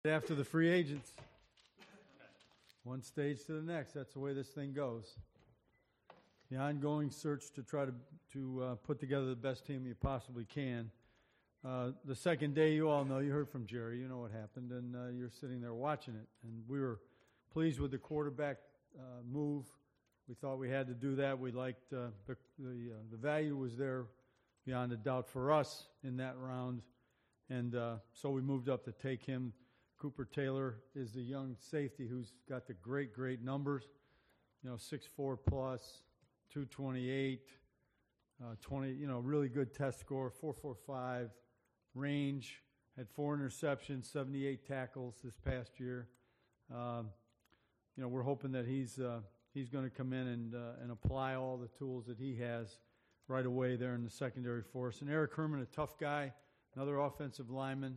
After the free agents, one stage to the next. That's the way this thing goes. The ongoing search to try to put together the best team you possibly can. The second day, you all know, you heard from Jerry, you know what happened, and you're sitting there watching it. And we were pleased with the quarterback move. We thought we had to do that. We liked the value was there beyond a doubt for us in that round, and so we moved up to take him. Cooper Taylor is the young safety who's got the great numbers, 6'4 plus, 228, 20, really good test score, 4.45 range, had 4 interceptions, 78 tackles this past year. We're hoping that he's going to come in and apply all the tools that he has right away there in the secondary for us. And Eric Herman, a tough guy, another offensive lineman.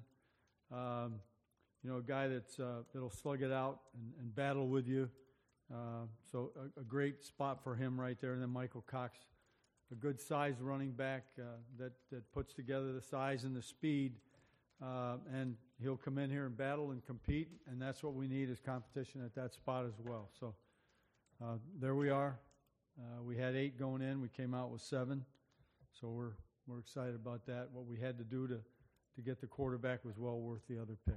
A guy that'll slug it out and battle with you. So a great spot for him right there. And then Michael Cox, a good size running back that puts together the size and the speed. And he'll come in here and battle and compete, and that's what we need is competition at that spot as well. So there we are. We had 8 going in. We came out with 7. So we're excited about that. What we had to do to get the quarterback was well worth the other pick.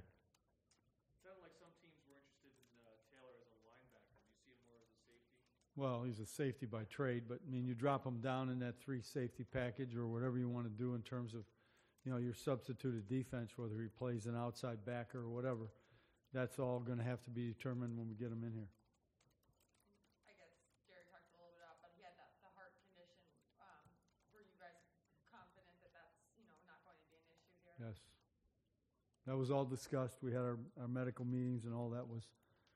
Well, he's a safety by trade, but, you drop him down in that 3 safety package or whatever you want to do in terms of, your substituted defense, whether he plays an outside backer or whatever. That's all going to have to be determined when we get him in here. I guess Jerry talked a little bit about, but he had the heart condition. Were you guys confident that that's, not going to be an issue here? Yes. That was all discussed. We had our medical meetings and all that was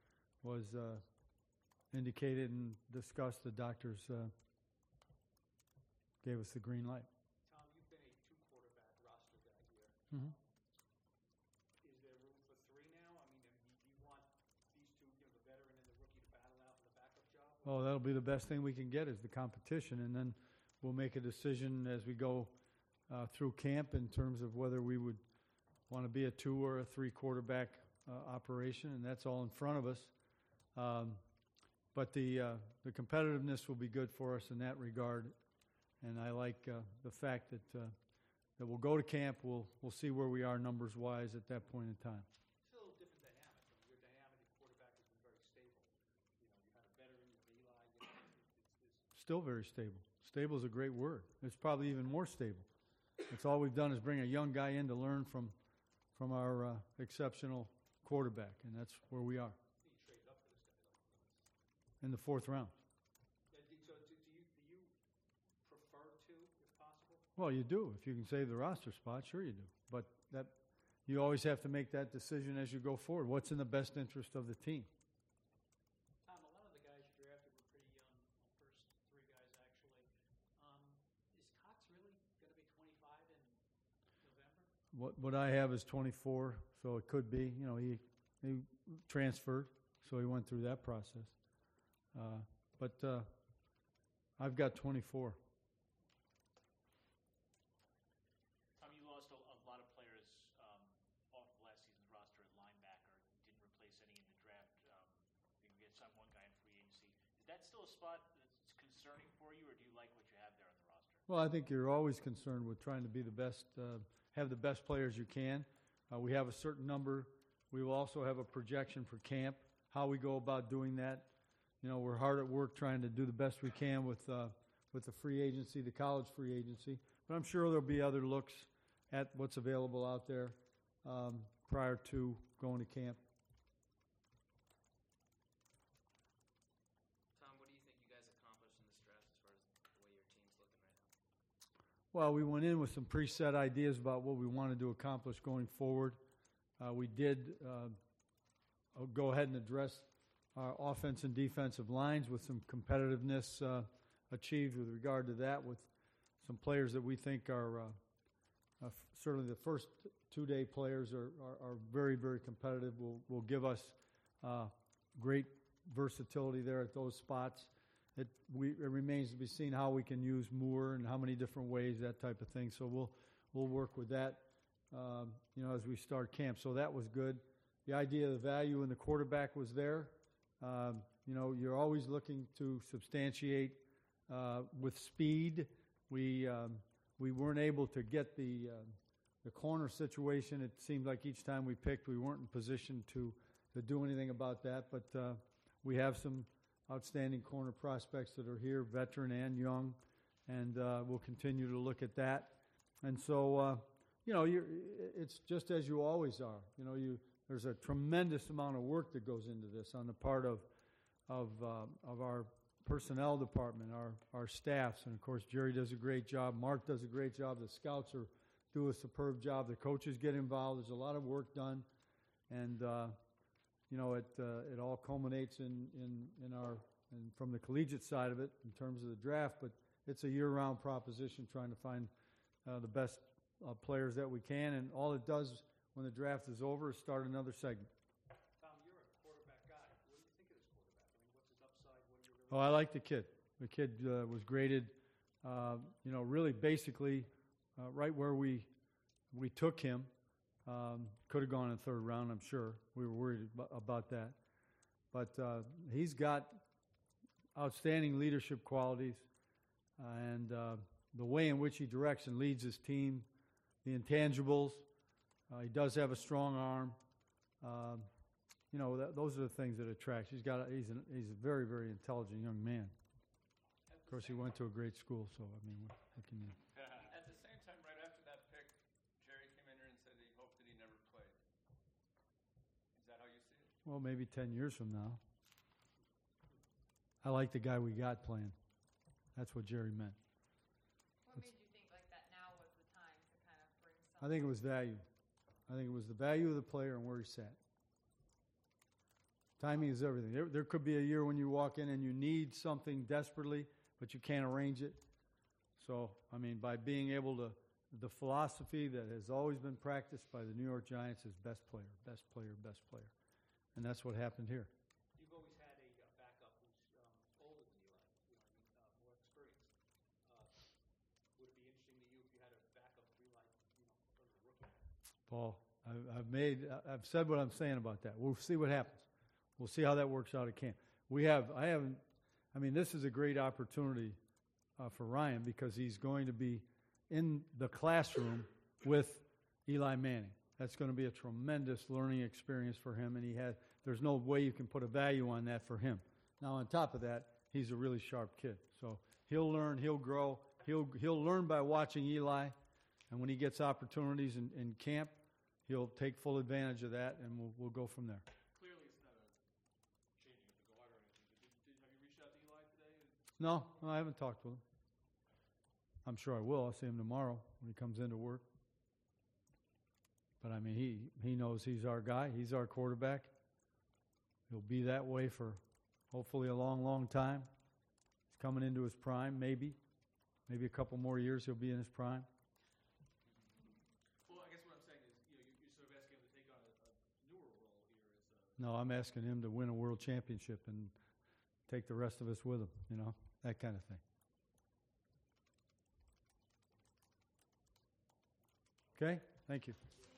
indicated and discussed. The doctors gave us the green light. Tom, you've been a 2-quarterback roster guy here. Mm-hmm. Is there room for 3 now? Do you want these 2, the veteran and the rookie, to battle out for the backup job? Oh, that'll be the best thing we can get is the competition, and then we'll make a decision as we go through camp in terms of whether we would want to be a 2 or a 3 quarterback operation, and that's all in front of us. But the competitiveness will be good for us in that regard, and I like the fact that we'll go to camp. We'll see where we are numbers wise at that point in time. It's a little different dynamic. Your dynamic at quarterback has been very stable. You've had a veteran, you have Eli. Still very stable. Stable is a great word. It's probably even more stable. That's all we've done is bring a young guy in to learn from our exceptional quarterback, and that's where we are. In the 4th round. So do you prefer 2, if possible? Well, you do. If you can save the roster spot, sure you do. But that you always have to make that decision as you go forward. What's in the best interest of the team? Tom, a lot of the guys you drafted were pretty young, the first 3 guys actually. Is Cox really going to be 25 in November? What I have is 24, so it could be. He transferred, so he went through that process. But I've got 24. Tom, you lost a lot of players off last season's roster at linebacker. Didn't replace any in the draft. You get some one guy in free agency. Is that still a spot that's concerning for you, or do you like what you have there on the roster? Well, I think you're always concerned with trying to be the best, have the best players you can. We have a certain number. We will also have a projection for camp, how we go about doing that. We're hard at work trying to do the best we can with the free agency, the college free agency. But I'm sure there'll be other looks at what's available out there prior to going to camp. Tom, what do you think you guys accomplished in this draft as far as the way your team's looking right now? Well, we went in with some preset ideas about what we wanted to accomplish going forward. We did go ahead and address our offense and defensive lines with some competitiveness achieved with regard to that, with some players that we think are certainly the first 2-day players are very, very competitive. Will give us great versatility there at those spots. It remains to be seen how we can use Moore and how many different ways, that type of thing. So we'll work with that, as we start camp. So that was good. the idea of the value in the quarterback was there. You know, you're always looking to substantiate with speed. We weren't able to get the corner situation. It seemed like each time we picked, we weren't in position to do anything about that. But we have some outstanding corner prospects that are here, veteran and young, and we'll continue to look at that. And so, you know, it's just as you always are. You know, there's a tremendous amount of work that goes into this on the part of our personnel department, our staffs, and of course Jerry does a great job. Mark does a great job. The scouts do a superb job. The coaches get involved. There's a lot of work done, and you know, it all culminates in from the collegiate side of it in terms of the draft. But it's a year-round proposition trying to find the best players that we can, and all it does when the draft is over is start another segment. Tom, you're a quarterback guy. What do you think of this quarterback? I mean, what's his upside? What do you really? Oh, I like the kid. The kid was graded, you know, really basically right where we took him. Could have gone in the third round, I'm sure. We were worried about that. But he's got outstanding leadership qualities, and the way in which he directs and leads his team, the intangibles. He does have a strong arm. You know, those are the things that attract. He's a very, very intelligent young man. Of course, he went to a great school, so I mean, what can you? At the same time, right after that pick, Jerry came in here and said that he hoped that he never played. Is that how you see it? Well, maybe 10 years from now. I like the guy we got playing. That's what Jerry meant. What made you think like that now was the time to kind of bring some? I think it was value. I think it was the value of the player and where he sat. Timing is everything. There could be a year when you walk in and you need something desperately, but you can't arrange it. So, I mean, by being able to, the philosophy that has always been practiced by the New York Giants is best player, best player, best player. And that's what happened here. You've always had a backup who's older than Eli, you know, more experienced. Would it be interesting to you if you had a backup of Eli, you know, from the rookie? Paul, I've said what I'm saying about that. We'll see what happens. We'll see how that works out at camp. I mean, this is a great opportunity for Ryan because he's going to be in the classroom with Eli Manning. That's going to be a tremendous learning experience for him, and there's no way you can put a value on that for him. Now, on top of that, he's a really sharp kid. So he'll learn, he'll grow. He'll learn by watching Eli, and when he gets opportunities in camp, he'll take full advantage of that, and we'll go from there. Clearly, it's not a changing of the guard or anything. But have you reached out to Eli today? No, I haven't talked with him. I'm sure I will. I'll see him tomorrow when he comes into work. But, I mean, he knows he's our guy. He's our quarterback. He'll be that way for hopefully a long, long time. He's coming into his prime, maybe. Maybe a couple more years he'll be in his prime. Well, I guess what I'm saying is, you know, you're sort of asking him to take on a newer role here as No, I'm asking him to win a world championship and take the rest of us with him, you know, that kind of thing. Okay? Thank you.